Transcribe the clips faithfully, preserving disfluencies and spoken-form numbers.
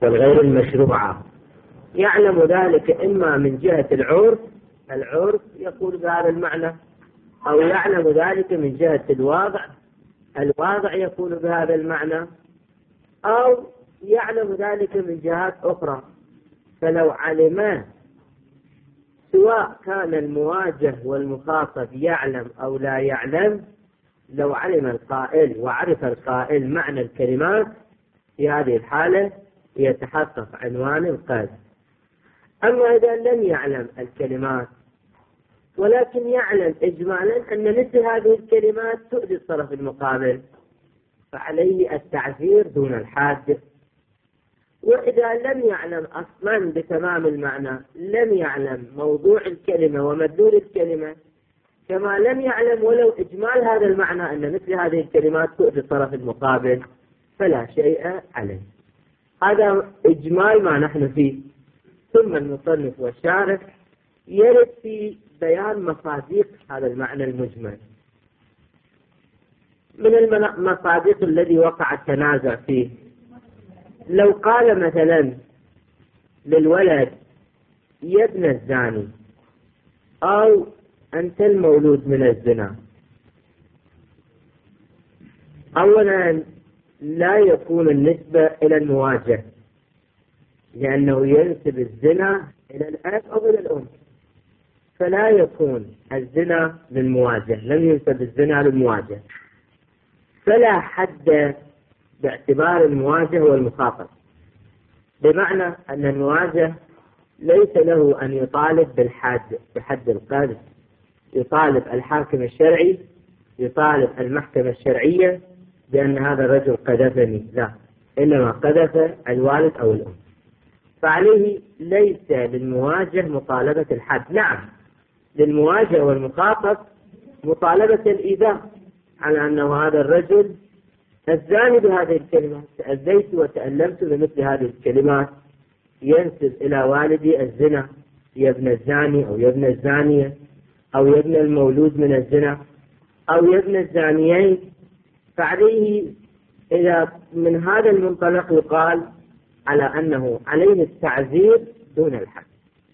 والغير المشروعة. يعلم ذلك إما من جهة العرف، العرف يقول بهذا المعنى، أو يعلم ذلك من جهة الواضع، الواضع يقول بهذا المعنى، أو يعلم ذلك من جهات أخرى. فلو علم، سواء كان المواجه والمخاطب يعلم أو لا يعلم، لو علم القائل وعرف القائل معنى الكلمات، في هذه الحالة يتحقق عنوان القذف. أما إذا لم يعلم الكلمات ولكن يعلم إجمالا أن مثل هذه الكلمات تؤذي الطرف المقابل، فعليه التعذير دون الحاد. وإذا لم يعلم أصلا بتمام المعنى، لم يعلم موضوع الكلمة ومدلول الكلمة، كما لم يعلم ولو إجمال هذا المعنى أن مثل هذه الكلمات تؤذي الطرف المقابل، فلا شيء عليه. هذا إجمال ما نحن فيه. ثم المصنف والشارح يرد في بيان مصادق هذا المعنى المجمل. من المصادق الذي وقع التنازع فيه، لو قال مثلا للولد يا ابن الزاني أو أنت المولود من الزنا، أولا لا يكون النسبة إلى المواجه، لأنه ينسب الزنا إلى الأب أو إلى الأم، فلا يكون الزنا للمواجه، لم ينسب الزنا للمواجه، فلا حد باعتبار المواجه والمخاطب، بمعنى أن المواجه ليس له أن يطالب بالحد بحد القذف، يطالب الحاكم الشرعي، يطالب المحكمة الشرعية بأن هذا الرجل قذفني، لا، إنما قذف الوالد أو الأم. فعليه ليس للمواجه مطالبة الحد. نعم، للمواجه والمخاطب مطالبة الإيذاء، على أنه هذا الرجل الزاني بهذه الكلمات، تأذيت وتألمت بمثل هذه الكلمات، ينسب إلى والدي الزنا، يا ابن الزاني أو يا ابن الزانية أو يا ابن المولود من الزنا أو يا ابن الزانيين. فعليه إذا من هذا المنطلق يقال على أنه عليه التعذير دون الحد.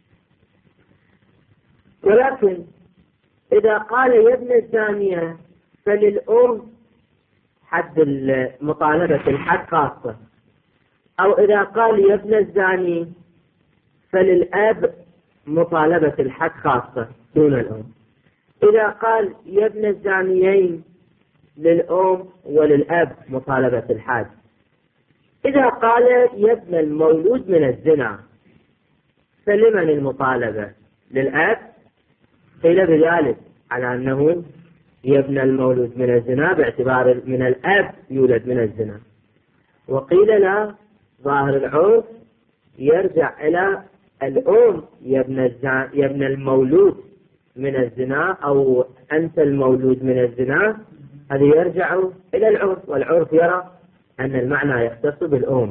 ولكن إذا قال يا ابن الزانية فللأم حد مطالبة الحد خاصة، أو إذا قال يا ابن الزاني فللأب مطالبة الحد خاصة دون الأم. إذا قال يا ابن الزانيين للأم وللأب مطالبة الحد. إذا قال يا ابن المولود من الزنا فلمن المطالبة؟ للأب؟ قيل بذلك على أنه يا ابن المولود من الزنا باعتبار من الأب يولد من الزنا، وقيل لا، ظاهر العرف يرجع إلى الأم، يا ابن الزنا، يا ابن المولود من الزنا أو أنت المولود من الزنا، هذا يرجع إلى العرف، والعرف يرى أن المعنى يختص بالأم.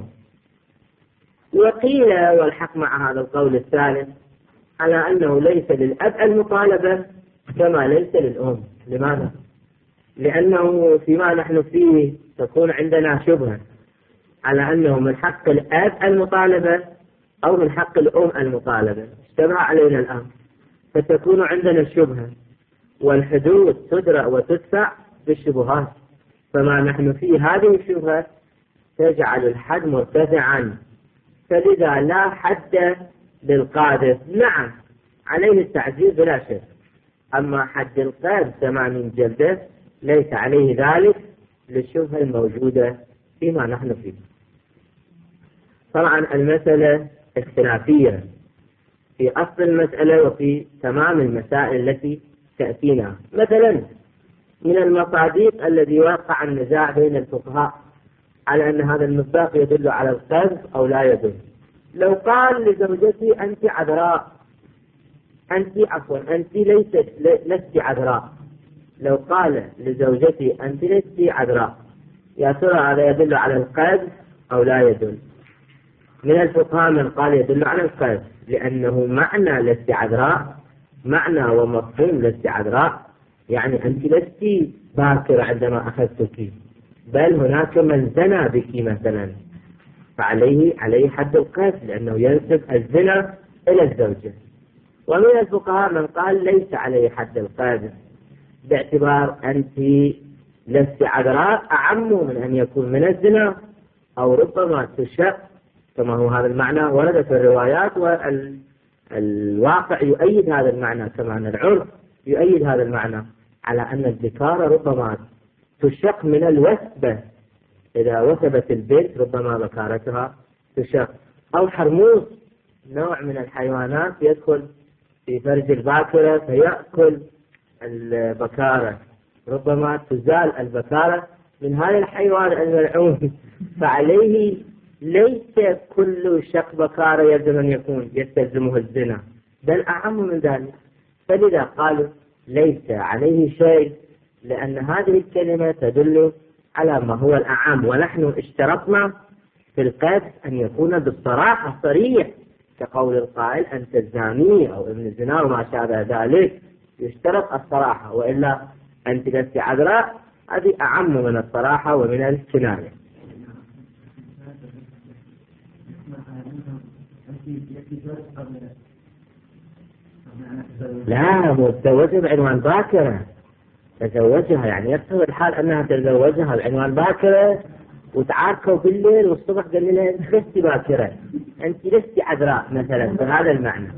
وقيل والحق مع هذا القول الثالث على أنه ليس للأب المطالبة كما ليس للأم. لماذا؟ لأنه فيما نحن فيه تكون عندنا شبهة على أنه من حق الأب المطالبة أو من حق الأم المطالبة، اشتبه علينا الأمر، فتكون عندنا الشبهة، والحدود تدرأ وتدفع بالشبهات، فما نحن فيه هذه الشبهة تجعل الحد مرتفعا، فلذا لا حد للقاذف. نعم عليه التعذير بلا شك، أما حد القذف ثمانين جلدة ليس عليه ذلك للشبهة الموجودة فيما نحن فيه. طبعا المسألة اختلافية في أصل المسألة وفي تمام المسائل التي تأتينا. مثلا من المصادق الذي وقع النزاع بين الفقهاء على أن هذا المصداق يدل على القذف أو لا يدل. لو قال لزوجتي أنت عذراء، أنت عفوا أنت ليست لست عذراء، لو قال لزوجتي أنت لست عذراء، يا ترى هذا يدل على القذف أو لا يدل؟ من الفقهاء من قال يدل على القذف، لأنه معنى لست عذراء معنى ومفهوم لست عذراء، يعني أنت لست باكرة عندما أخذتك، بل هناك من زنى بك مثلا، فعليه عليه حد القذف لأنه ينسب الزنا إلى الزوجة. ومن الفقهاء من قال ليس عليه حد القذف باعتبار أنت لست عذراء أعم من أن يكون من الزنا، أو ربما تشق كما هو هذا المعنى ورد في الروايات، والواقع يؤيد هذا المعنى كما أن العرف يؤيد هذا المعنى على أن الذكارة ربما تشق من الوثبة، إذا وثبت البنت ربما بكارتها تشق. أو حرموس نوع من الحيوانات يدخل في فرج الباكرة فيأكل البكارة، ربما تزال البكارة من هذا الحيوان الملعون، فعليه ليس كل شق بكارة يلزم أن يكون يستلزمه الزنا، بل أعم من ذلك. فلذا قالوا ليس عليه شيء، لأن هذه الكلمة تدل على ما هو الأعم، ونحن اشترطنا في القذف أن يكون بالصراحة صريح، كقول القائل أنت الزاني أو ابن الزنا وما شابه ذلك، يشترط الصراحة، وإلا أنت لست عذراء هذه أعم من الصراحة ومن الكناية. لا، متزوجة بعنوان باكرة، تزوجها يعني يقتضي الحال أنها تزوجها بعنوان باكرة، وتعاركوا بالليل والصبح قال لها أنت لست باكرة، أنت لست عذراء مثلا، بهذا المعنى.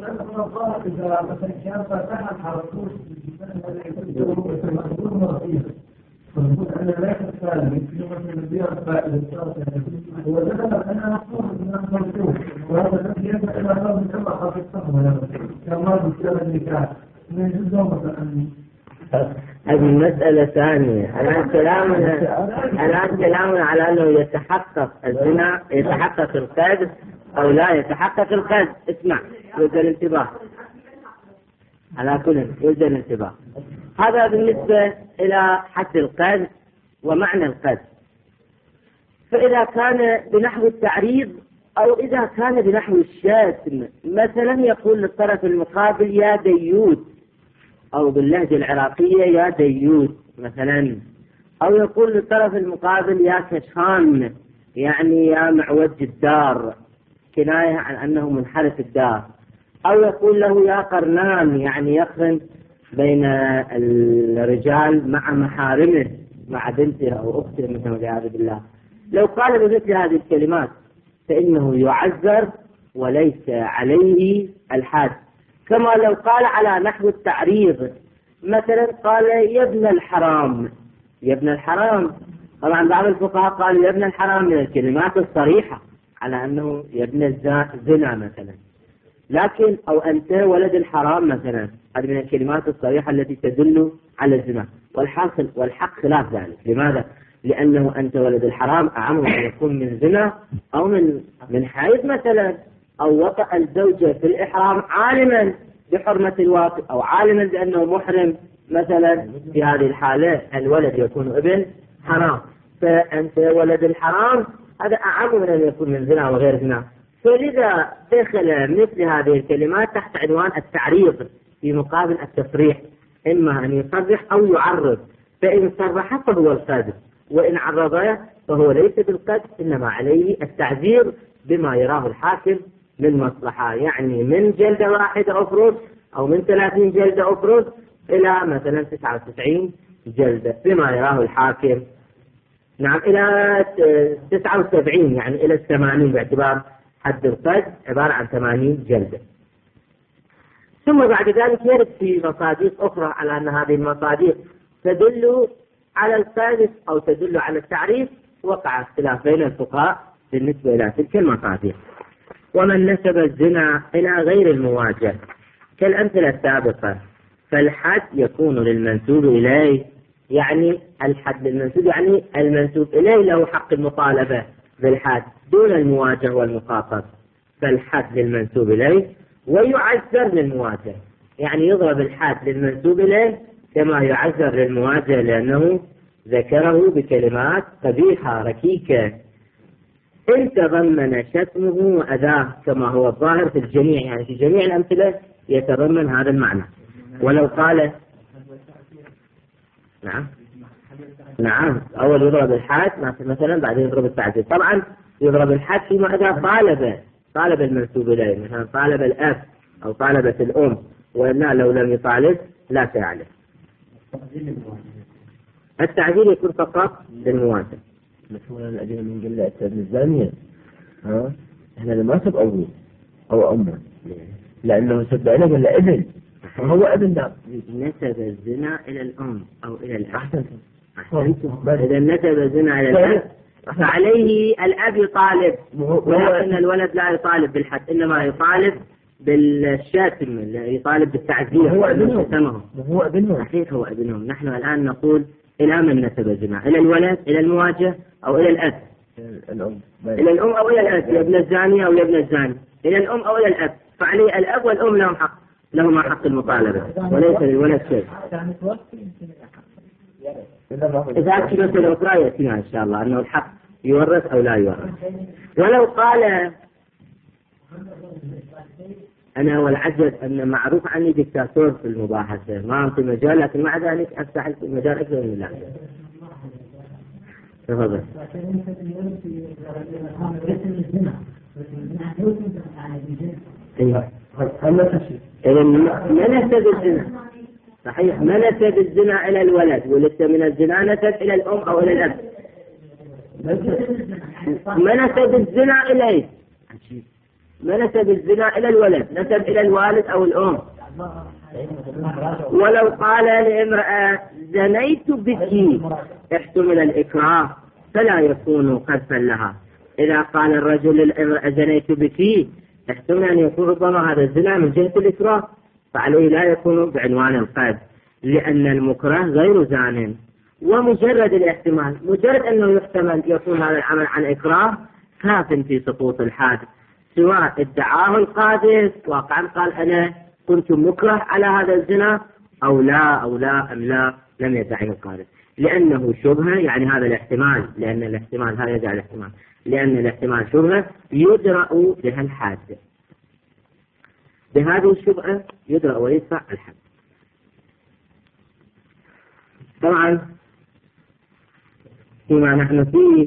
هذه مسألة ثانية. الآن كلامنا الآن كلامنا على أنه يتحقق الزنا، يتحقق القذف أو لا يتحقق القذف. اسمع، يوجد الانتباه على كل يوجد الانتباه. هذا بالنسبة إلى حد القذف ومعنى القذف. فإذا كان بنحو التعريض أو إذا كان بنحو الشتم، مثلا يقول للطرف المقابل يا ديوث، أو باللهجة العراقية يا ديوث مثلا، أو يقول للطرف المقابل يا كشخان، يعني يا معوج الدار، كناية عن أنه منحرف الدار، أو يقول له يا قرنان، يعني يقرن بين الرجال مع محارمه، مع بنته أو أخته مثلا والعياذ بالله. لو قال بمثل هذه الكلمات فإنه يعذر وليس عليه الحد، كما لو قال على نحو التعريض، مثلا قال يا ابن الحرام، يا ابن الحرام. طبعا بعض الفقهاء قالوا يا ابن الحرام من الكلمات الصريحة على أنه يا ابن الزنا مثلا، لكن أو أنت ولد الحرام مثلا، هذه من الكلمات الصريحة التي تدل على الزنا. والحق والحق خلاف ذلك. لماذا؟ لأنه أنت ولد الحرام أعم أن يكون من زنا أو من من حيض مثلا، أو وطأ الزوجة في الإحرام عالما بحرمة الواقع أو عالما بأنه محرم مثلا. في هذه الحالة الولد يكون ابن حرام، فأنت ولد الحرام هذا أعم من أن يكون من زنا وغير زنا. فلذا دخل مثل هذه الكلمات تحت عنوان التعريض في مقابل التصريح، إما أن يصرح أو يعرض. فإن صرح فهو القذف، وإن عرض فهو ليس بالقذف، إنما عليه التعذير بما يراه الحاكم من مصلحة، يعني من جلدة واحدة أفرز أو من ثلاثين جلدة أفرز إلى مثلا تسعة وتسعين جلدة بما يراه الحاكم. نعم، إلى تسعة وسبعين، يعني إلى الثمانين، باعتبار حد القذف عبارة عن ثمانين جلدة. ثم بعد ذلك يرد في مصادق أخرى على أن هذه المصادق تدل على القذف أو تدل على التعريف. وقع اختلاف بين الفقهاء بالنسبة إلى تلك المصادق. ومن نسب الزنا إلى غير المواجه كالأمثلة السابقة فالحد يكون للمنسوب إليه، يعني الحد للمنسوب، يعني المنسوب إليه له حق المطالبة بالحد دون المواجه والمخاطب، فالحد للمنسوب إليه ويعذر للمواجه، يعني يضرب الحد للمنسوب إليه كما يعذر للمواجه لأنه ذكره بكلمات قبيحة ركيكة إن تضمن شتمه وأذاه، كما هو الظاهر في الجميع، يعني في جميع الأمثلة يتضمن هذا المعنى. ولو قال نعم نعم، أول يضرب الحد مثلا بعدين يضرب التعديل. طبعا يضرب الحد فيما إذا طالب طالب المنسوب إليه، مثلا طالب الأب أو طالبة الأم، وإلا لو لم يطالب لا تعلم. التعديل يكون فقط للمواساة. مثلا الأدلة من قلة الزانية ها احنا لما سب أبوه أو أمه لأنه سب أنا قال له ابن هو ابن ده. نسب الزنا إلى الأم أو إلى الأب. أحسن. إذا نسب الزنا إلى الأب فعليه الأب يطالب، ولكن الولد لا يطالب بالحد، إنما يطالب بالشاتم، يطالب بالتعذير. هو ابنهم. هو ابنهم. صحيح هو ابنهم. نحن الآن نقول إلى من نسب الزنا؟ إلى الولد، إلى المواجه، أو إلى الأب؟ الأم. إلى الأم أو إلى الأب، يا ابن الزاني أو يا ابن الزاني، إلى الأم أو إلى الأب. فعليه الأب والأم لهم حق، لهما حق المطالبة، وليس للولد شيء. إذا كنت الأخرى يأتينا إن شاء الله أنه الحق يورث أو لا يورث. ولو قال أنا والعجب أن معروف عني دكتاتور في المباحثة، ما أعطي مجال، لكن مع ذلك أفتح المجال أكثر من لا. تفضل. إذا ما نسب الزنا صحيح، ما نسب الزنا إلى الولد، ولست من الزنا نسب إلى الأم أو إلى الأب. ما نسب الزنا إليه، ما نسب الزنا إلى الولد، نسب إلى الوالد أو الأم. ولو قال لامرأة زنيت بك احتمل الإكراه فلا يكون قذفا لها. إذا قال الرجل للامرأة زنيت بك احتمل أن يكون ربما هذا الزنا من جهة الإكراه، فعليه لا يكون بعنوان القذف، لأن المكره غير زان. ومجرد الاحتمال، مجرد أنه يحتمل يكون هذا العمل عن إكراه كاف في سقوط الحاد، سواء ادعاه القاذف واقعا قال أنا كنت مكره على هذا الزنا أو لا أو لا أم لا لم يدعي القاذف، لأنه شبهة، يعني هذا الاحتمال، لأن الاحتمال هذا يدعي الاحتمال، لأن الاحتمال شبهة يدرأ بها الحاد، بهذه الشبهة يدرأ ويدفع الحد. طبعا فيما نحن فيه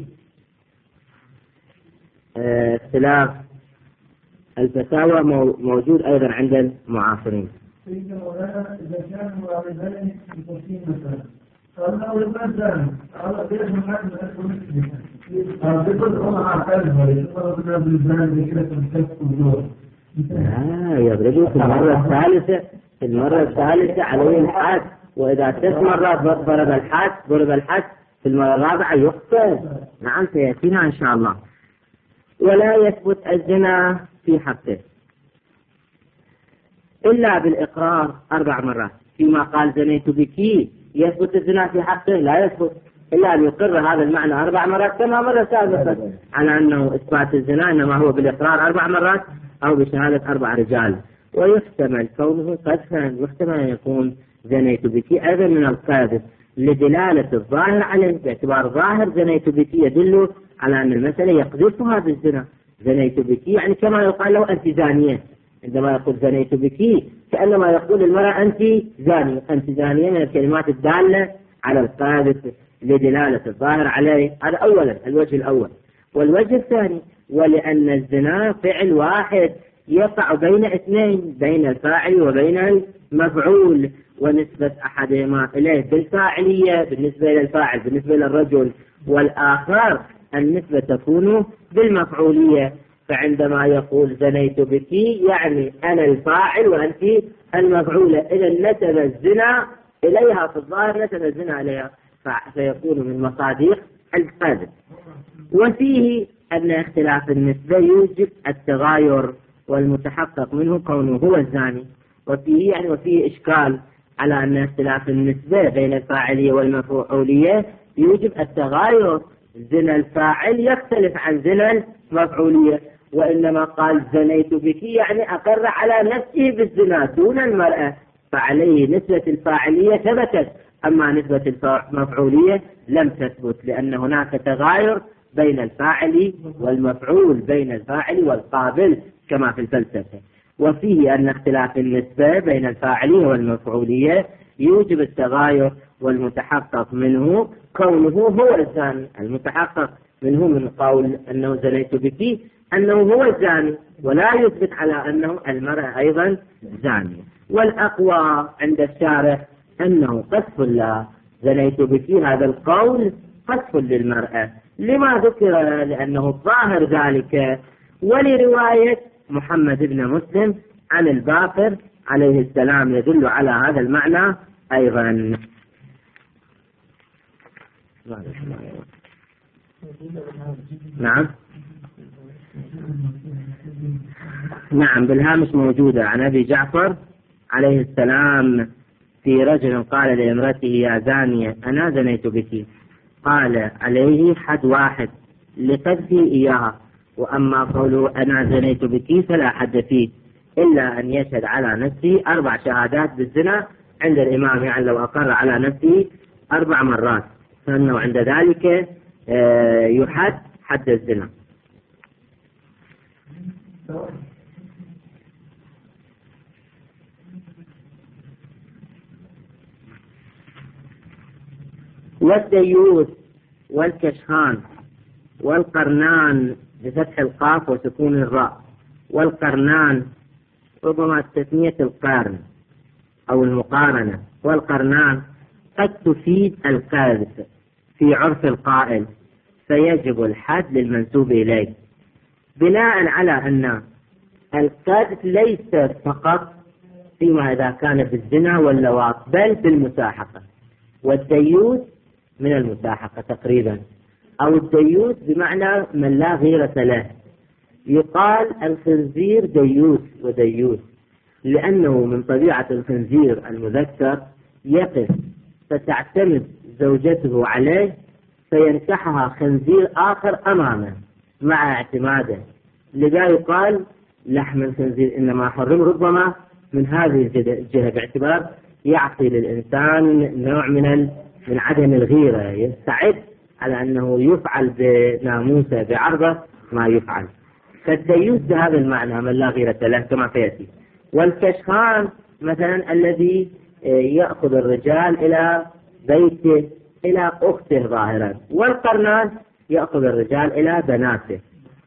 اختلاف الفتاوى موجود أيضا عند المعاصرين. إذا كان الوالدين يكفين مثلا قال له المثل قال ليش محمد أكون قال بكل أمة عقلها يقول بالزمان بكرة الكف والدور. لا يضربه في المرة الثالثة، في المرة الثالثة عليه الحد، وإذا ست مرات ضرب الحد ضرب الحد في المرة الرابعة يقتل. نعم سيأتينا إن شاء الله. ولا يثبت الزنا في حقه إلا بالإقرار أربع مرات. فيما قال زنيت بك يثبت الزنا في حقه، لا يثبت إلا أن يقر هذا المعنى أربع مرات كما مرة سابقا على أنه إثبات الزنا إنما هو بالإقرار أربع مرات أو بشهادة أربع رجال. ويحتمل كونه قذفا، يحتمل أن يكون زنيت بك أيضا من القاذف لدلالة الظاهر عليه، باعتبار ظاهر زنيت بك يدل على أن المسألة يقذفها بالزنا. زنيت بك يعني كما يقال له أنت زانية، عندما يقول زنيت بك كأنما يقول المرأة أنت زانية، أنت زانية من الكلمات الدالة على القاذف لدلالة الظاهر عليه. هذا أولا الوجه الأول. والوجه الثاني ولأن الزنا فعل واحد يقع بين اثنين، بين الفاعل وبين المفعول، ونسبة أحدهما إليه بالفاعلية بالنسبة إلى الفاعل بالنسبة للرجل، والآخر النسبة تكون بالمفعولية. فعندما يقول زنيت بك يعني أنا الفاعل وأنت المفعولة، إذا نسب الزنا إليها في الظاهر، نسب الزنا إليها فيكون من مصادق القذف. وفيه أن اختلاف النسبة يوجب التغاير، والمتحقق منه كونه هو الزاني. وفيه يعني وفيه إشكال على أن اختلاف النسبة بين الفاعلية والمفعولية يوجب التغاير، زنا الفاعل يختلف عن زنا المفعولية، وإنما قال زنيت بك يعني أقر على نفسه بالزنا دون المرأة، فعليه نسبة الفاعلية ثبتت، أما نسبة المفعولية لم تثبت، لأن هناك تغاير بين الفاعل والمفعول، بين الفاعل والقابل كما في الفلسفة. وفيه أن اختلاف النسبة بين الفاعلية والمفعولية يوجب التغاير، والمتحقق منه كونه هو الزاني. المتحقق منه من قول أنه زنيت بك أنه هو الزاني، ولا يثبت على أنه المرأة أيضا زانية. والأقوى عند الشارح أنه قذف لا زنيت بك هذا القول قذف للمرأة. لما ذكر؟ لأنه ظاهر ذلك، ولرواية محمد بن مسلم عن الباقر عليه السلام يدل على هذا المعنى أيضا. نعم نعم بالهامش موجودة عن أبي جعفر عليه السلام في رجل قال لامرأته يا زانية أنا زنيت بك، قال عليه حد واحد لقذفه إياها، وأما قوله أنا زنيت بك فلا حد فيه إلا أن يشهد على نفسه أربع شهادات بالزنا عند الإمام، يعني لو أقر على نفسه أربع مرات فإنه عند ذلك يحد حد الزنا. والديوث والكشخان والقرنان بفتح القاف وسكون الراء، والقرنان ربما تسمية القرن أو المقارنة، والقرنان قد تفيد القذف في عرف القائل، فيجب الحد للمنسوب إليه، بناء على أن القذف ليس فقط فيما إذا كان في الزنا واللواط بل في المساحقة، والديوث من المساحقة تقريبا، أو الديوث بمعنى من لا غيرة له. يقال الخنزير ديوث وديوث لأنه من طبيعة الخنزير المذكر يقف فتعتمد زوجته عليه فينكحها خنزير آخر أمامه مع اعتماده، لذا يقال لحم الخنزير إنما حرم ربما من هذه الجهة، باعتبار يعطي للإنسان نوع من من عدم الغيرة، يستعد على أنه يفعل بناموسه بعرضه ما يفعل. فالديوث بهذا المعنى من لا غيرة له كما سيأتي. والكشخان مثلا الذي يأخذ الرجال إلى بيته إلى أخته ظاهرا، والقرنان يأخذ الرجال إلى بناته.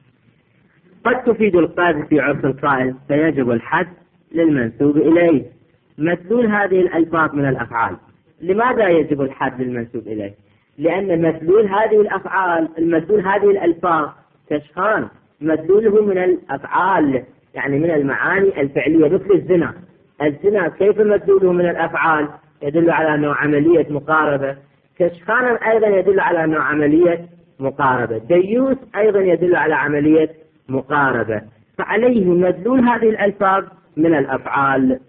قد تفيد القاذف في عرف القائل فيجب الحد للمنسوب إليه. مدلول هذه الألفاظ من الأفعال. لماذا يجب الحد للمنسوب إليه؟ لأن مدلول هذه الأفعال المدلول هذه الألفاظ كشخان مدلوله من الأفعال، يعني من المعاني الفعلية، مثل الزنا. الزنا كيف مدلوله من الأفعال؟ يدل على أنه عملية مقاربة. كشخان أيضا يدل على أنه عملية مقاربة. ديوث أيضا يدل على عملية مقاربة. فعليه مدلول هذه الألفاظ من الأفعال،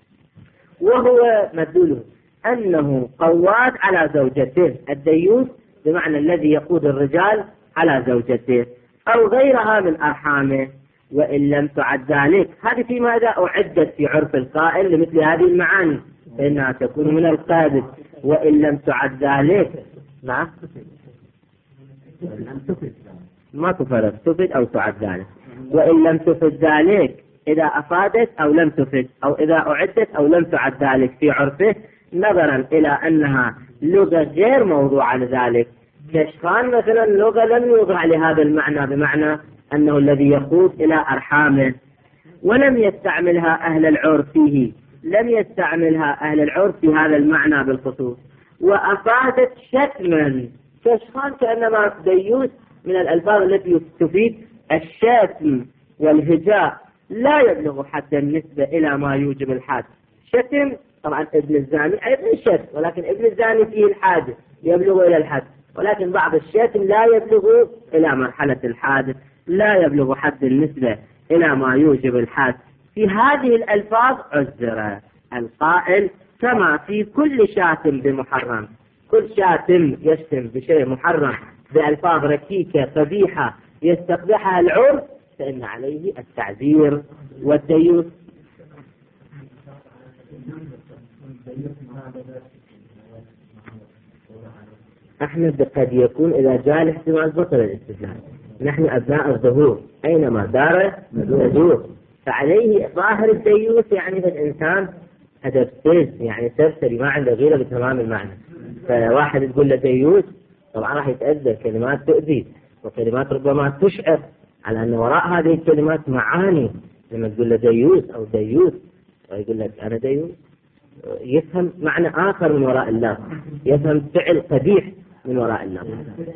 وهو مدلوله أنه قواد على زوجته. الديوث بمعنى الذي يقود الرجال على زوجته أو غيرها من أرحامه، وإن لم تعد ذلك. هذه في ماذا أعدت في عرف القائل لمثل هذه المعاني، فإنها تكون من القاذف. وإن لم تعد ذلك نعم ما تفرق تفد أو تعد ذلك. وإن لم تفد ذلك إذا أفادت أو لم تفد، أو إذا أعدت أو لم تعد ذلك في عرفه، نظرا إلى أنها لغة غير موضوعة لذلك. كشخان مثلا لغة لم يوضع لهذا المعنى، بمعنى أنه الذي يقود إلى أرحامه، ولم يستعملها أهل العرف فيه، لم يستعملها أهل العرف في هذا المعنى بالخصوص، وأفادت شتما. كشخان كأنما ديوث من الألفاظ التي تفيد الشتم والهجاء، لا يبلغ حد النسبة إلى ما يوجب الحد. شتم طبعا ابن الزاني أيضا شتم، ولكن ابن الزاني فيه الحادث يبلغ إلى الحد، ولكن بعض الشتم لا يبلغ إلى مرحلة الحادث، لا يبلغ حد النسبة إلى ما يوجب الحد. في هذه الألفاظ عذر القائل، كما في كل شاتم بمحرم. كل شاتم يشتم بشيء محرم بألفاظ ركيكة قبيحة يستقبحها العرف فإن عليه التعذير. والديوث أحمد قد يكون إذا جاء الاحتمال بطل الاستثناء. نحن أبناء الظهور أينما دار ندور، فعليه ظاهر الديوث يعني في الإنسان هدفتين، يعني سرسري ما عنده غيره بتمام المعنى. فواحد تقول له ديوث طبعا راح يتأذى، كلمات تؤذي وكلمات ربما تشعر على أن وراء هذه الكلمات معاني. لما تقول له ديوث أو ديوث يقول لك أنا ديوث، يفهم معنى آخر من وراء اللفظ، يفهم فعل قبيح من وراء اللفظ.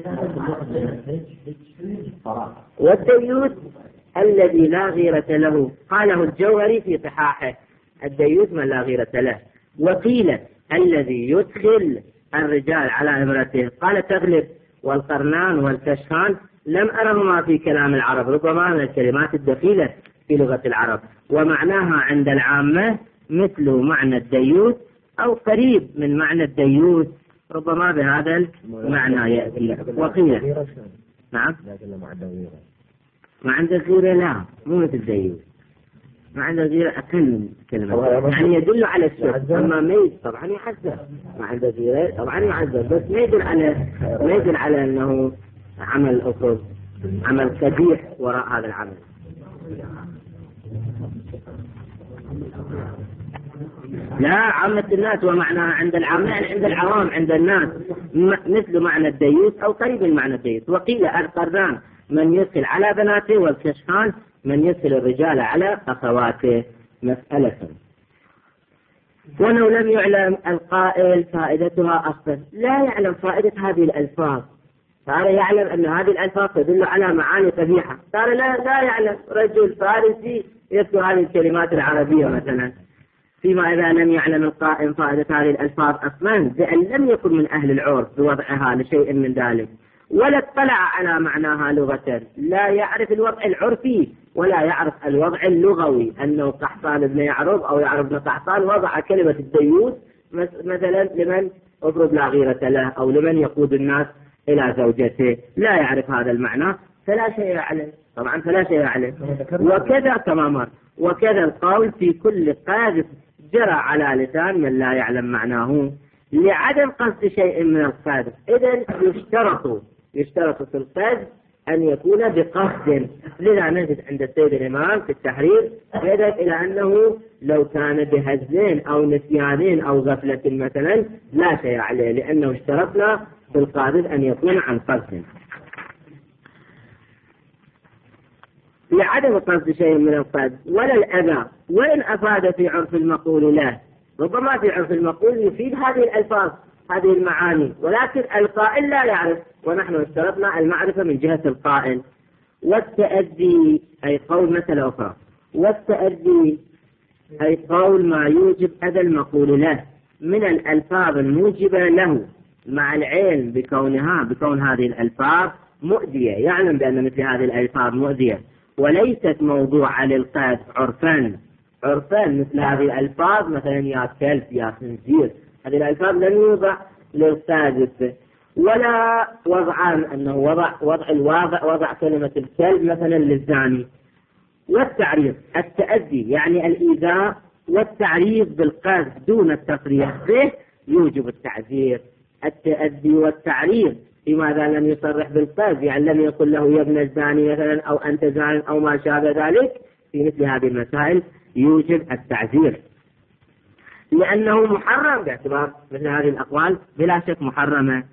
والديوث الذي لا غيرة له قاله الجوهري في صحاحه، الديوث من لا غيرة له. وقيل الذي يدخل الرجال على امرته، قال تغلب والقرنان والكشخان لم أرهما في كلام العرب، ربما من الكلمات الدخيلة في لغة العرب، ومعناها عند العامة مثل معنى الديوث أو قريب من معنى الديوث، ربما بهذا المعنى يأتي. وقيل نعم ما عنده غيرة، لا مو مثل الديوث، ما عنده غيرة أقل كلمة، يعني يدل على الشر. أما ميت طبعا يحذر، ما عنده غيرة طبعا يحذر، بس ما يدل على ما يدل على أنه عمل أخر، عمل قبيح وراء هذا العمل. لا عامة الناس، ومعناها عند العامة يعني عند العوام، عند الناس مثل معنى الديوث أو قريب من معنى الديوث. وقيل القرنان من يدخل على بناته، والكشخان من يدخل الرجال على أخواته. مسألة ولو لم يعلم القائل فائدتها أصلا، لا يعلم فائدة هذه الألفاظ، صار يعلم أن هذه الألفاظ تدل على معاني قبيحة، صار لا لا يعلم رجل فارسي يذكر هذه الكلمات العربية مثلا، فيما إذا لم يعلم القائل فائدة هذه الألفاظ أصلا بأن لم يكن من أهل العرف بوضعها لشيء من ذلك، ولا اطلع على معناها لغة، لا يعرف الوضع العرفي ولا يعرف الوضع اللغوي، أنه قحطان ابن يعرب أو يعرف ابن قحطان وضع كلمة الديوث مثلا لمن أضرب لا غيرة له أو لمن يقود الناس إلى زوجته، لا يعرف هذا المعنى فلا شيء عليه، طبعا فلا شيء عليه. وكذا تماما، وكذا القول في كل قاذف جرى على لسان من لا يعلم معناه لعدم قصد شيء من القاذف. إذن يشترط يشترط في القذف أن يكون بقصد، لذا نجد عند السيد الإمام في التحرير يذهب إلى أنه لو كان بهزين أو نسيانين أو غفلة مثلا لا شيء عليه، لأنه اشترطنا في القاذف أن يكون عن قصد. لعدم قصد شيء من القذف ولا الأذى، وإن أفاد في عرف المقول له، ربما في عرف المقول يفيد هذه الألفاظ هذه المعاني، ولكن القائل لا يعرف، ونحن اشترطنا المعرفة من جهة القائل. والتأدي أي قول مثل أخرى، والتأدي أي قول ما يوجب أذى المقول له من الألفاظ الموجبة له، مع العلم بكونها بكون هذه الألفاظ مؤذية، يعلم بأن مثل هذه الألفاظ مؤذية وليست موضوعة للقذف عرفا عرفا مثل هذه الألفاظ مثلا يا كلب يا خنزير، هذه الألفاظ لم يوضع للقاذف، ولا وضعان أنه وضع وضع الواضع وضع كلمة الكلب مثلا للزاني. والتعريض التأدي يعني الإيذاء، والتعريض بالقذف دون التصريح به يوجب التعذير. التأدي والتعريض لماذا لم يصرح بالقذف، يعني لم يقل له يا ابن الزاني مثلا أو أنت زان أو ما شابه ذلك، في مثل هذه المسائل يوجب التعذير، لأنه محرم باعتبار مثل هذه الأقوال بلا شك محرمة.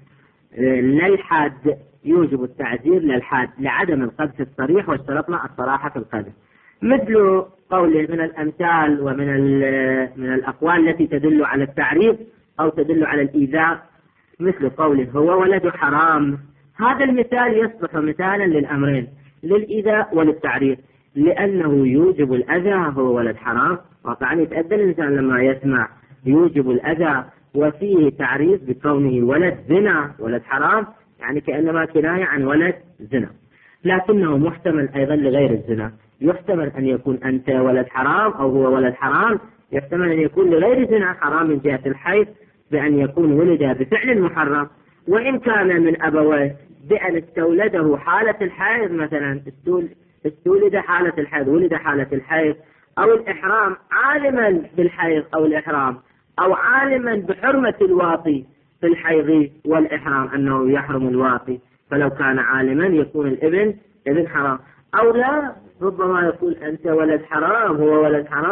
للحد يوجب التعذير للحد لعدم القذف الصريح، واشترطنا الصراحة في القذف، مثل قوله من الأمثال ومن من الأقوال التي تدل على التعريض أو تدل على الإيذاء، مثل قوله هو ولد حرام. هذا المثال يصبح مثالا للأمرين، للإيذاء وللتعريض، لأنه يوجب الأذى. هو ولد حرام وطبعا يتأذى الإنسان لما يسمع يوجب الأذى، وفيه تعريض بكونه ولد زنا، ولد حرام يعني كأنما كناية عن ولد زنا، لكنه محتمل أيضا لغير الزنا، يحتمل أن يكون أنت ولد حرام أو هو ولد حرام، يحتمل أن يكون لغير زنا حرام من جهة الحيض بأن يكون ولد بفعل محرم، وإن كان من أبويه بأن استولده حالة الحيض مثلا، استولد حالة الحيض ولد حالة الحيض أو الإحرام عالما بالحيض أو الإحرام، أو عالما بحرمة الواطي في الحيض والإحرام أنه يحرم الواطي، فلو كان عالما يكون الابن ابن حرام، أو لا ربما يقول أنت ولد حرام هو ولد حرام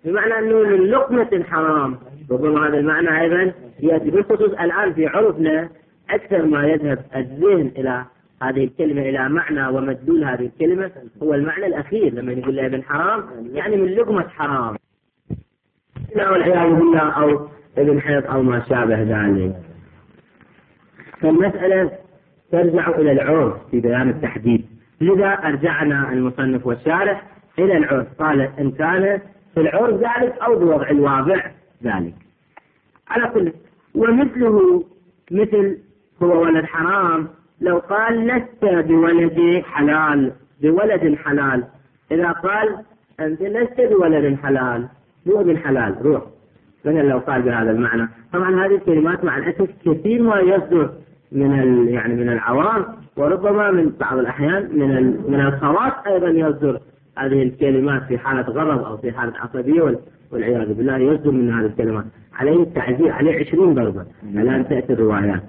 بمعنى أنه من لقمة حرام، ربما هذا المعنى أيضا يأتي. بالخصوص الآن في عرفنا أكثر ما يذهب الذهن إلى هذه الكلمة إلى معنى ومدلول هذه الكلمة هو المعنى الأخير، لما يقول له ابن حرام يعني من لقمة حرام، أو العياذ بالله أو ابن حيض أو ما شابه ذلك. فالمسألة ترجع إلى العرف في بيان التحديد، لذا أرجعنا المصنف والشارح إلى العرف، قال إن كان في العرف ذلك أو بوضع الواضع ذلك. على كل ومثله مثل هو ولد حرام لو قال لست بولد حلال بولد حلال، إذا قال أنت لست بولد حلال مو ابن حلال روح، مثلا لو قال بهذا المعنى. طبعا هذه الكلمات مع الأسف كثير ما يصدر من ال... يعني من العوام، وربما من بعض الأحيان من ال... من الخواص أيضا يصدر هذه الكلمات في حالة غضب أو في حالة عصبية والعياذ بالله يصدر من هذه الكلمات. عليه التعزير، عليه عشرين ضربة الآن تأتي الروايات.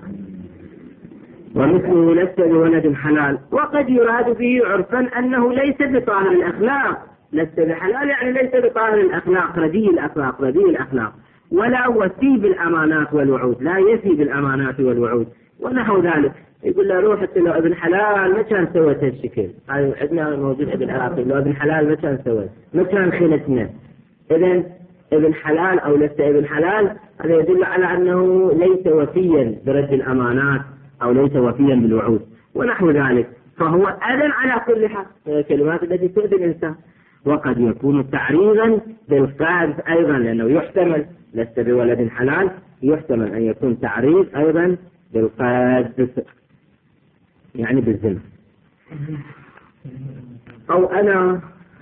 ومثله لست بولد حلال، وقد يراد به عرفا أنه ليس بطاهر الأخلاق، لست بحلال يعني ليس بطاهر الأخلاق، ردي الأخلاق ردي الأخلاق، ولا وفي بالأمانات والوعود، لا يفي بالأمانات والوعود ونحو ذلك. يقول له روح لو ابن حلال ما كان سويت هالشكل، هذا عندنا موجود ابن العراقي، لو ابن حلال ما كان سويت ما كان خلتنا. إذن ابن حلال أو لست ابن حلال هذا يدل على أنه ليس وفيا برد الأمانات أو ليس وفيا بالوعود ونحو ذلك، فهو أذن على كل حال الكلمات التي تؤذي الإنسان. وقد يكون تعريضا بالقاذف أيضا، لأنه يحتمل لست بولد حلال يحتمل أن يكون تعريض أيضا بالقاذف يعني بالزنا. أو أنا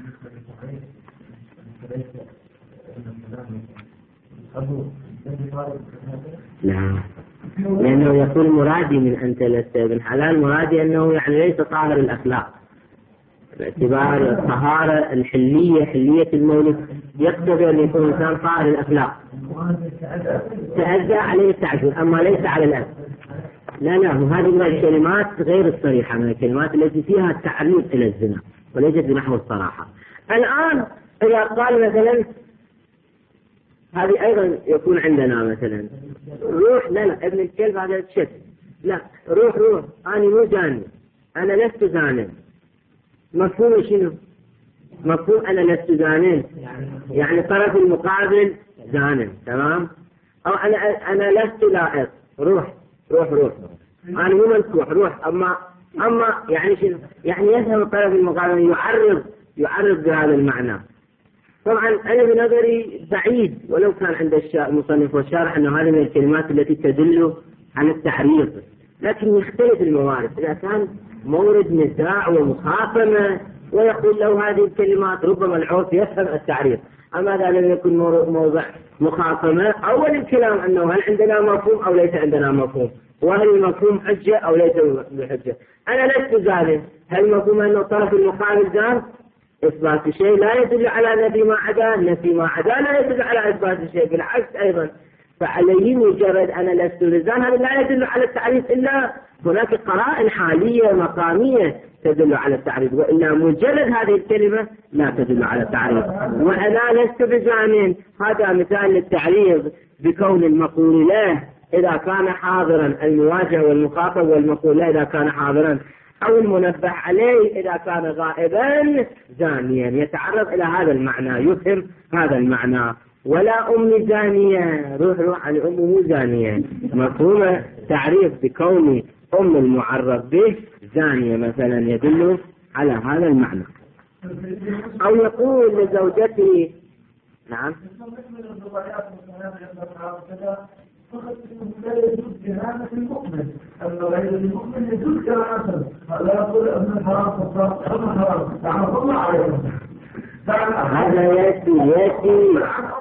لا، لأنه يكون مرادي من أنت لست ابن حلال مرادي أنه يعني ليس طاهر الأخلاق، باعتبار الطهارة الحلية حلية المولد يقتضي أن يكون إنسان طاهر الأخلاق، تأذى عليه التعذير أما ليس على الأذى. لا لا، هذه من الكلمات غير الصريحة، من الكلمات التي فيها تعريض إلى الزنا وليست بنحو الصراحة. الآن إذا قال مثلا هذه أيضا يكون عندنا مثلا روح لا لا ابن الكلب هذا الشك، لا روح روح أنا مو زاني أنا لست زاني. مفهوم شنو؟ مفهوم أنا لست زاني يعني الطرف المقابل زاني، تمام؟ أو أنا أنا لست لائق روح روح روح أنا مو منسوح روح. أما أما يعني شنو؟ يعني يفهم الطرف المقابل يعرض يعرض بهذا المعنى. طبعا أنا بنظري بعيد ولو كان عند المصنف والشارح أنه هذه من الكلمات التي تدل على التعريض، لكن يختلف الموارد. إذا كان مورد نزاع ومخاصمة ويقول له هذه الكلمات ربما العرف يفهم التعريض، أما إذا لم يكن موضع مخاصمة أول الكلام أنه هل عندنا مفهوم أو ليس عندنا مفهوم، وهل المفهوم حجة أو ليس بحجة. أنا لست زاني، هل مفهوم أنه الطرف المقابل زان؟ إثبات شيء لا يدل على نفي ما عدا، نفي ما عدا لا يدل على إثبات شيء، بالعكس أيضا. فعليه مجرد أنا لست بزان هذا لا يدل على التعريف، إلا هناك قرائن حالية مقامية تدل على التعريف، وإلا مجرد هذه الكلمة لا تدل على التعريف. وأنا لست بزان هذا مثال للتعريض بكون المقول له إذا كان حاضرا، المواجه والمخاطب والمقول له إذا كان حاضرا، أو المنبه عليه إذا كان غائبا زانيا، يتعرض إلى هذا المعنى يفهم هذا المعنى. ولا أم زانية روح روح على أم مو زانية، مفهوم تعريف بكون أم المعرض به زانية مثلا يدل على هذا المعنى. أو يقول لزوجته نعم فقط لا يجوز كهانة المؤمن، أما غير المؤمن يجوز كهانة. لا يقول أن الحرام فصار أما حرام تعرف الله عليكم هذا يأتي يأتي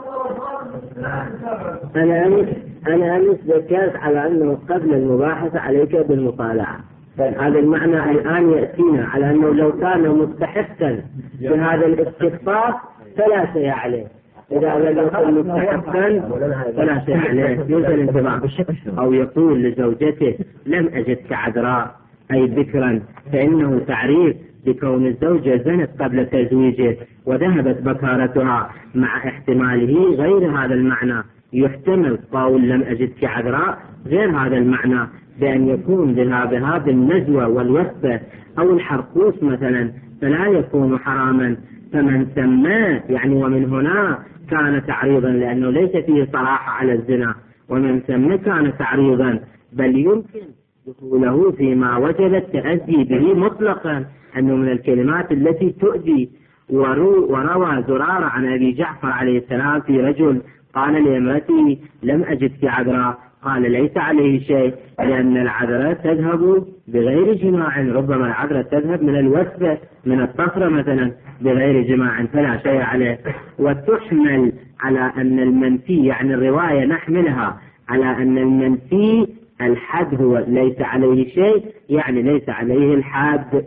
أنا أمس أنا أمس ذكرت على أنه قبل المباحثة عليك بالمطالعة، هذا المعنى الآن يأتينا على أنه لو كان مستحقا بهذا الاستخفاف فلا شيء عليه. إذا لم يكن مستحقا فلا شيء عليه، يوجد انتباه. أو يقول لزوجته لم أجدك عذراء أي ذكرا، فإنه تعريف بكون الزوجة زنت قبل تزويجه وذهبت بكارتها، مع احتماله غير هذا المعنى. يحتمل قول لم أجدك عذراء غير هذا المعنى، بأن يكون ذهابها بالنزوة والوثبة أو الحرقوس مثلا، فلا يكون حراما. فمن سماه يعني ومن هنا كان تعريضا، لأنه ليس فيه صراحة على الزنا، ومن سماه كان تعريضا، بل يمكن دخوله فيما وجد التأذي به مطلقا، أنه من الكلمات التي تؤذي. وروى زرارة عن أبي جعفر عليه السلام في رجل قال لامرأته لم أجدك عذراء، قال ليس عليه شيء، لأن العذراء تذهب بغير جماع، ربما العذراء تذهب من الوثبة من الطفرة مثلا بغير جماع، فلا شيء عليه. وتحمل على أن المنفي، يعني الرواية نحملها على أن المنفي الحد هو ليس عليه شيء، يعني ليس عليه الحد.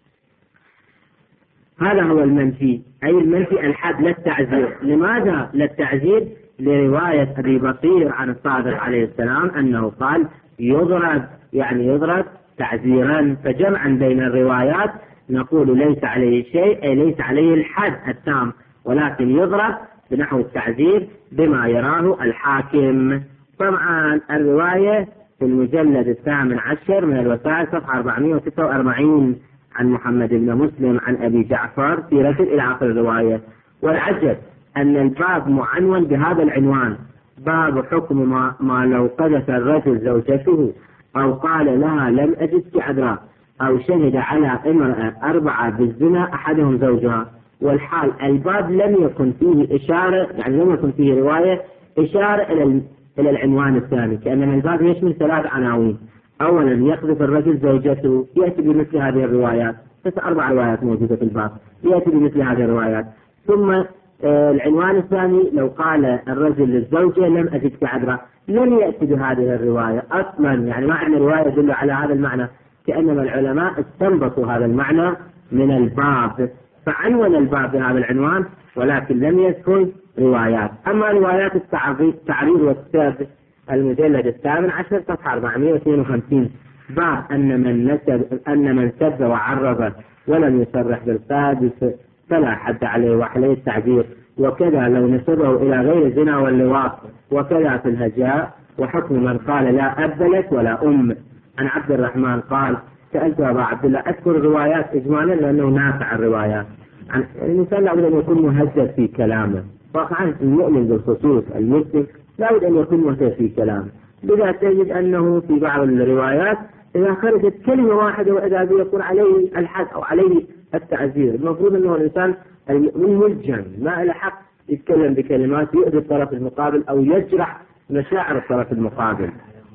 هذا هو المنفي، أي المنفي الحد لا التعزير. لماذا لا التعزير؟ لرواية أبي بصير عن الصادق عليه السلام أنه قال يضرب، يعني يضرب تعزيرا. فجمعا بين الروايات نقول ليس عليه شيء، أي ليس عليه الحد التام، ولكن يضرب بنحو التعزير بما يراه الحاكم. طبعا الرواية في المجلد الثامن عشر من الوسائل صفحة أربعمائة وستة وأربعين عن محمد بن مسلم عن أبي جعفر في رجل إلى آخر الرواية. والعجب أن الباب معنون بهذا العنوان: باب حكم ما, ما لو قذف الرجل زوجته أو قال لها لم أجدك عذراء، أو شهد على امرأة أربعة بالزنا أحدهم زوجها. والحال الباب لم يكن فيه إشارة، يعني لم يكن فيه رواية إشارة إلى إلى العنوان الثاني، كأن الباب يشمل ثلاث عناوين: أولا يقذف الرجل زوجته، يأتي بمثل هذه الروايات، بس أربع روايات موجودة في الباب، يأتي بمثل هذه الروايات. ثم آه العنوان الثاني لو قال الرجل للزوجة لم أجدك عذراء، لم يأتي بهذه الرواية أصلا، يعني ما عندنا رواية تدل على هذا المعنى، كأنما العلماء استنبطوا هذا المعنى من الباب، فعنون الباب بهذا العنوان، ولكن لم يذكر روايات. أما روايات التعريض والسب المجلد الثامن عشر صفحة أربعمائة واثنين وخمسين: باب أن من نسب أن من سب وعرض ولم يصرح بالقذف فلا حد عليه وعليه التعذير، وكذا لو نسبه إلى غير الزنا واللواط، وكذا في الهجاء. وحكم من قال لا أب لك ولا أم. عن عبد الرحمن قال سألت أبا عبد الله، أذكر الروايات إجمالا لأنه نافع الروايات. عن الإنسان لابد أن يكون مهذب في كلامه، طبعا المؤمن بالخصوص المسلم لابد أن يكون مهذب في كلامه. لذا تجد أنه في بعض الروايات إذا خرجت كلمة واحدة وإذا يكون عليه الحد أو عليه التعزير. المفروض أنه الإنسان المؤمن ملجم، ما له حق يتكلم بكلمات يؤذي الطرف المقابل أو يجرح مشاعر الطرف المقابل.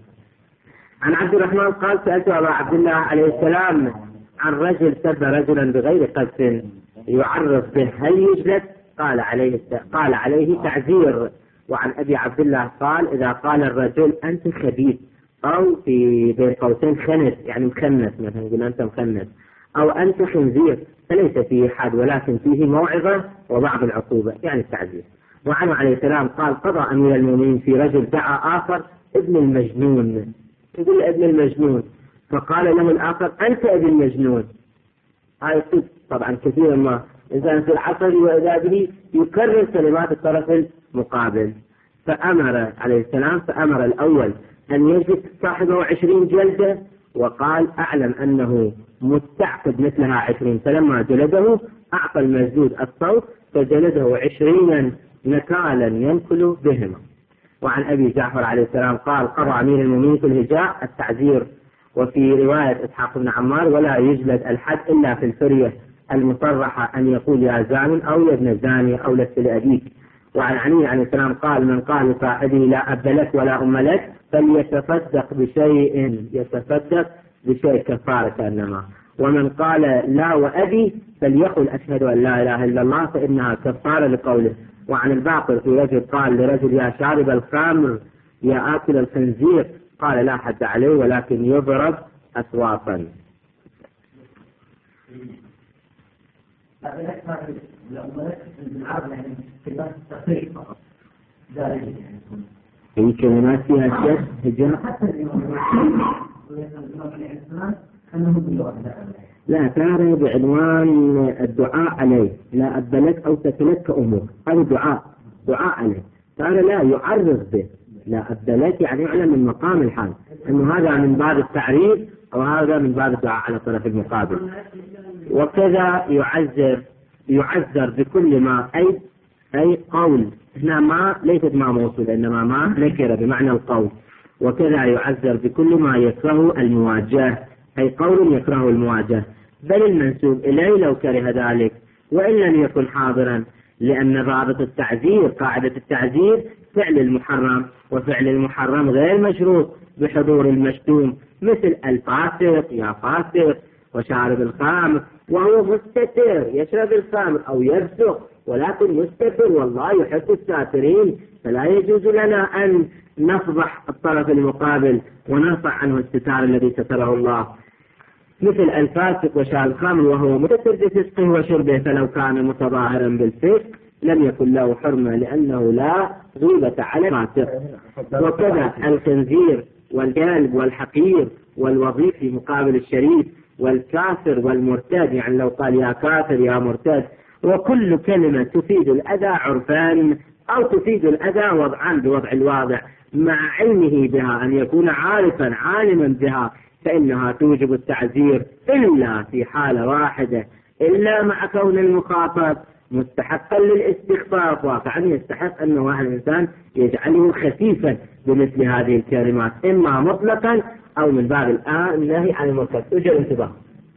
عن عبد الرحمن قال سألت أبا عبد الله عليه السلام عن رجل سب رجلا بغير قذف يعرف به هل يجلد؟ قال عليه قال عليه تعزير. وعن أبي عبد الله قال إذا قال الرجل أنت خبيث، أو في بين قوسين خنث يعني مخنث، مثلا يقول أنت مخنث، أو أنت خنزير، فليس فيه حد ولكن فيه موعظة وبعض العقوبة يعني التعزير. وعنه عليه السلام قال قضى أمير المؤمنين في رجل دعا آخر ابن المجنون، يقول ابن المجنون، فقال له الآخر أنت ابن المجنون. هاي صدق طبعا كثيرا ما إنسان في العصر وإذا به يكرر كلمات الطرف المقابل. فأمر عليه السلام فأمر الأول أن يجلد صاحبه عشرين جلدة، وقال أعلم أنه مستعقد مثلها عشرين، فلما جلده أعطى المجلود الصوت فجلده عشرين نكالا ينكل بهما. وعن أبي جعفر عليه السلام قال قضى أمير المؤمنين في الهجاء التعزير. وفي رواية إسحاق بن عمار ولا يجلد الحد إلا في الفرية المصرحة أن يقول يا زان أو يا ابن الزاني أو لست لأبيك. وعن علي عليه السلام قال من قال لصاحبه لا أب لك ولا أم لك فليتصدق بشيء، يتصدق بشيء كفارة كأنما. ومن قال لا وأبي فليقل أشهد أن لا إله إلا الله فإنها كفارة لقوله. وعن الباقر في رجل قال لرجل يا شارب الخمر يا آكل الخنزير، قال لا حد عليه ولكن يضرب أسواقا. في كلمات فيها شد هجاء. حتى الإمام أنه باللغة لا تارة بعنوان الدعاء عليه، لا أب لك أو تتلك أمور، هذا دعاء دعاء عليه. تارة لا يعرض به، لا أب لك يعني يعلم من مقام الحال أنه هذا من باب التعريف أو هذا من باب الدعاء على الطرف المقابل. وكذا يعذر يعذر بكل ما أي أي قول، هنا ما ليست ما موصول إنما ما نكرة بمعنى القول. وكذا يعذر بكل ما يكره المواجهة، أي قول يكره المواجهة، بل المنسوب إليه لو كره ذلك وإن لم يكن حاضرا، لأن ضابط التعذير قاعدة التعذير فعل المحرم، وفعل المحرم غير مشروط بحضور المشتوم، مثل الفاسق يا فاسق وشارب الخمر وهو مستتر يشرب الخمر أو يفسق ولكن مستتر والله يحب الساترين، فلا يجوز لنا أن نفضح الطرف المقابل ونرفع عنه الستار الذي ستره الله. مثل الفاسق وشارب الخمر وهو مستتر بفسقه وشربه، فلو كان متظاهرا بالفسق لم يكن له حرمة لأنه لا غيبة على الفاسق. وكذا الخنزير والكلب والحقير والوظيف في مقابل الشريف والكافر والمرتد، يعني لو قال يا كافر يا مرتد. وكل كلمة تفيد الأذى عرفان أو تفيد الأذى وضعا بوضع الواضع مع علمه بها، أن يكون عارفا عالما بها، فإنها توجب التعذير إلا في حالة واحدة، إلا مع كون المخاطب مستحقا للاستخفاف، واقعا يستحق أن واحد الإنسان يجعله خفيفا بمثل هذه الكلمات، إما مطلقا أو من باب الآن النهي عن المنكر. أجل انتباه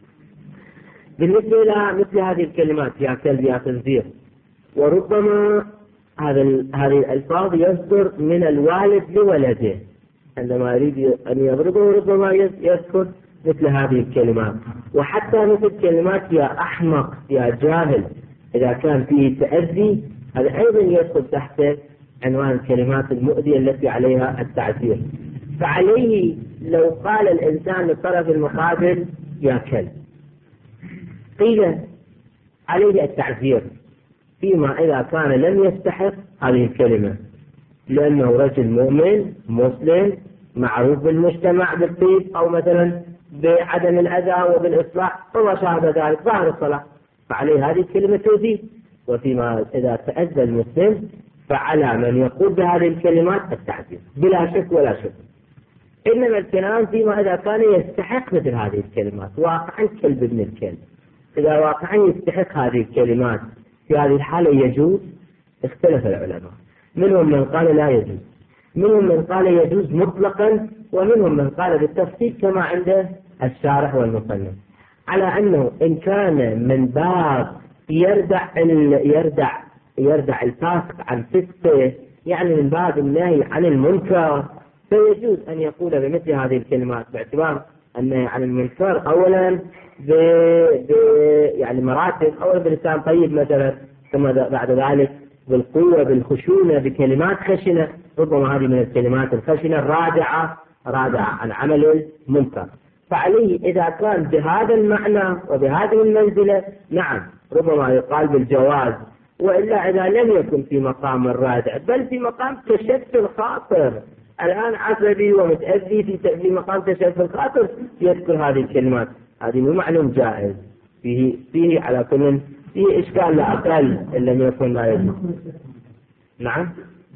بالنسبة إلى مثل هذه الكلمات يا كلب يا خنزير، وربما هذا هذه الألفاظ يصدر من الوالد لولده عندما يريد أن يضربه، ربما يذكر مثل هذه الكلمات. وحتى مثل كلمات يا أحمق يا جاهل إذا كان فيه تأذي، هذا أيضا يدخل تحت عنوان الكلمات المؤذية التي عليها التعذير. فعليه لو قال الإنسان للطرف المقابل يا كلب قيل عليه التعذير، فيما إذا كان لم يستحق هذه الكلمة، لأنه رجل مؤمن مسلم معروف بالمجتمع بالطيب أو مثلا بعدم الأذى وبالإصلاح وما شابه ذلك ظاهر الصلاة، فعليه هذه الكلمة توزيد. وفيما إذا تأذى المسلم فعلى من يقول بهذه الكلمات التعذير بلا شك ولا شك. إنما الكلام فيما إذا كان يستحق مثل هذه الكلمات، واقعا كلب ابن الكلب إذا واقعا يستحق هذه الكلمات، في هذه الحالة يجوز. اختلف العلماء، منهم من قال لا يجوز، منهم من قال يجوز مطلقا، ومنهم من قال بالتفصيل كما عند الشارح والمصنف، على أنه إن كان من باب يردع يردع يردع الفاسق عن فسقه، يعني من باب النهي عن المنكر، فيجوز أن يقول بمثل هذه الكلمات، باعتبار النهي عن المنكر أولا ب... ب... يعني مراتب، أولا بلسان طيب مثلا، ثم بعد ذلك بالقوة بالخشونة بكلمات خشنة، ربما هذه من الكلمات الخشنة الرادعة رادعة عن عمل المنكر. فعليه إذا كان بهذا المعنى وبهذه المنزلة نعم ربما يقال بالجواز، وإلا إذا لم يكن في مقام الرادع بل في مقام تشفي الخاطر، الآن عصبي ومتأذي في في مقام تشفي الخاطر يذكر هذه الكلمات، هذه معلوم جائز، فيه فيه على كل فيه إشكال لا أقل إن لم يكن لا يجوز. نعم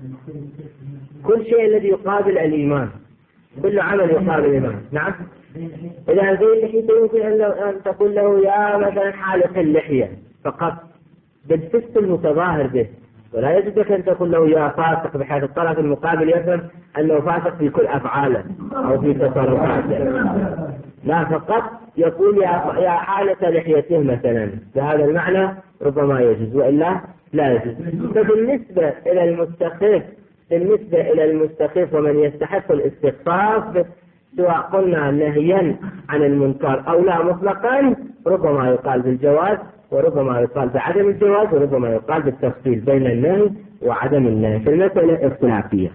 كل شيء الذي يقابل الإيمان، كل عمل يقابل الإيمان. نعم إذا زي اللحية يمكن أن تقول له يا مثلا حالق اللحية فقط بالفسق المتظاهر به، ولا يجب أن تقول له يا فاسق بحيث الطرف المقابل يفهم أنه فاسق في كل أفعاله أو في تصرفاته، لا فقط يقول يا يا حالة لحيته مثلا، بهذا المعنى ربما يجوز وإلا لا يجوز. فبالنسبة إلى المستخف بالنسبة إلى المستخف ومن يستحق الاستخفاف، سواء قلنا نهيا عن المنكر أو لا مطلقا، ربما يقال بالجواز وربما يقال بعدم الجواز وربما يقال بالتفصيل بين النهي وعدم النهي، في المسألة اختلافية،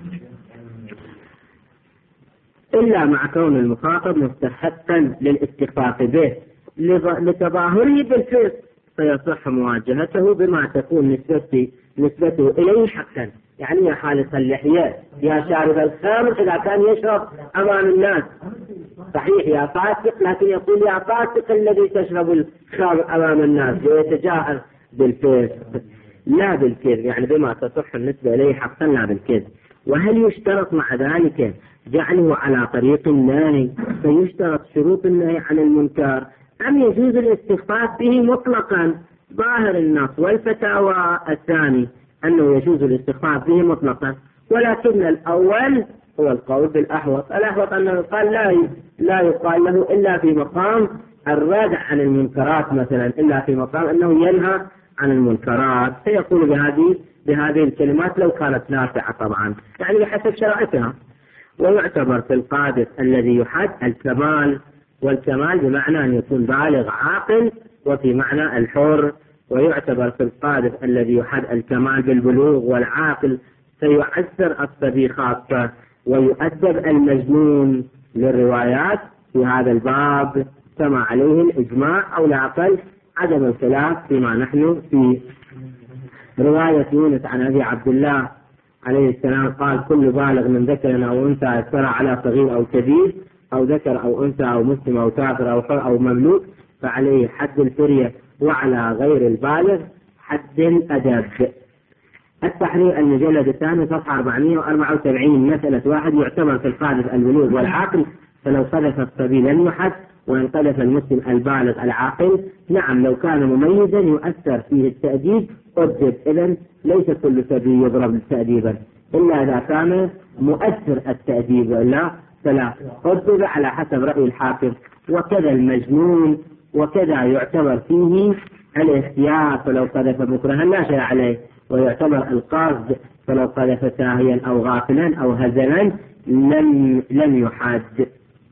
إلا مع كون المخاطب مستحقا للاستخفاف به لتظاهره بالفسق، فيصح مواجهته بما تكون نسبته نسبته إليه حقا. يعني يا حالق اللحية يا شارب الخمر إذا كان يشرب أمام الناس صحيح يا فاسق، لكن يقول يا فاسق الذي تشرب الخمر أمام الناس ويتجاهل بالفسق لا بالكذب، يعني بما تصح النسبة إليه حقا لا بالكذب. وهل يشترط مع ذلك جعله على طريق النهي فيشترط شروط النهي عن المنكر، أم يجوز الاستخفاف به مطلقا؟ ظاهر النص والفتاوى الثاني أنه يجوز الاستخفاف به مطلقا، ولكن الأول هو القول بالأحوط. الأحوط أنه قال لا لا يقال له إلا في مقام الردع عن المنكرات مثلا، إلا في مقام أنه ينهى عن المنكرات، فيقول بهذه بهذه الكلمات لو كانت نافعة طبعا، يعني بحسب شرائطها. ويعتبر في القاذف الذي يحد الكمال، والكمال بمعنى أن يكون بالغ عاقل، وفي معنى الحر. ويعتبر في القاذف الذي يحد الكمال بالبلوغ والعاقل، فيعسر الصبي خاصة، ويؤدب المجنون للروايات في هذا الباب كما عليه الإجماع أو لا أقل عدم الخلاف فيما نحن فيه. رواية يونس عن أبي عبد الله عليه السلام قال كل بالغ من ذكر أو أنثى افترى على صغير أو كبير أو ذكر أو أنثى أو مسلم أو كافر أو حر أو مملوك فعليه حد الفرية، وعلى غير البالغ حد الأدب. التحرير المجلد الثاني صفحة أربعمائة وأربعة وسبعين مسألة واحد. يعتبر في القاذف البلوغ والعقل، فلو قذف الصبي لم يحد، وإن قذف المسلم البالغ العاقل نعم لو كان مميزا يؤثر فيه التأديب أدب. إذن ليس كل صبي يضرب تأديبا إلا إذا كان مؤثر التأديب، وإلا فلا أدب على حسب رأي الحاكم. وكذا المجنون، وكذا يعتبر فيه الاختيار، فلو قذف مكرها لا شيء عليه، ويعتبر القصد، فلو قذف ساهيا أو غافلا أو هزلا لم لم يحد.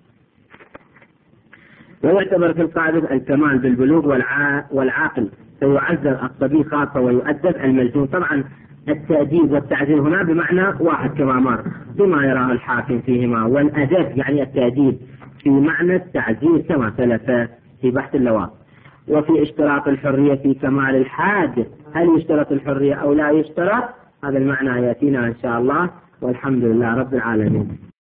ويعتبر في القاذف الكمال بالبلوغ والع... والعاقل، فيعذر الصبي خاصة ويؤدب المجنون. طبعا التأديب والتعذير هنا بمعنى واحد كما مر بما يراه الحاكم فيهما، والأدب يعني التأديب في معنى التعذير كما سلف في بحث اللواط. وفي اشتراط الحرية في كمال الحاد، هل يشترط الحرية أو لا يشترط؟ هذا المعنى يأتينا إن شاء الله، والحمد لله رب العالمين.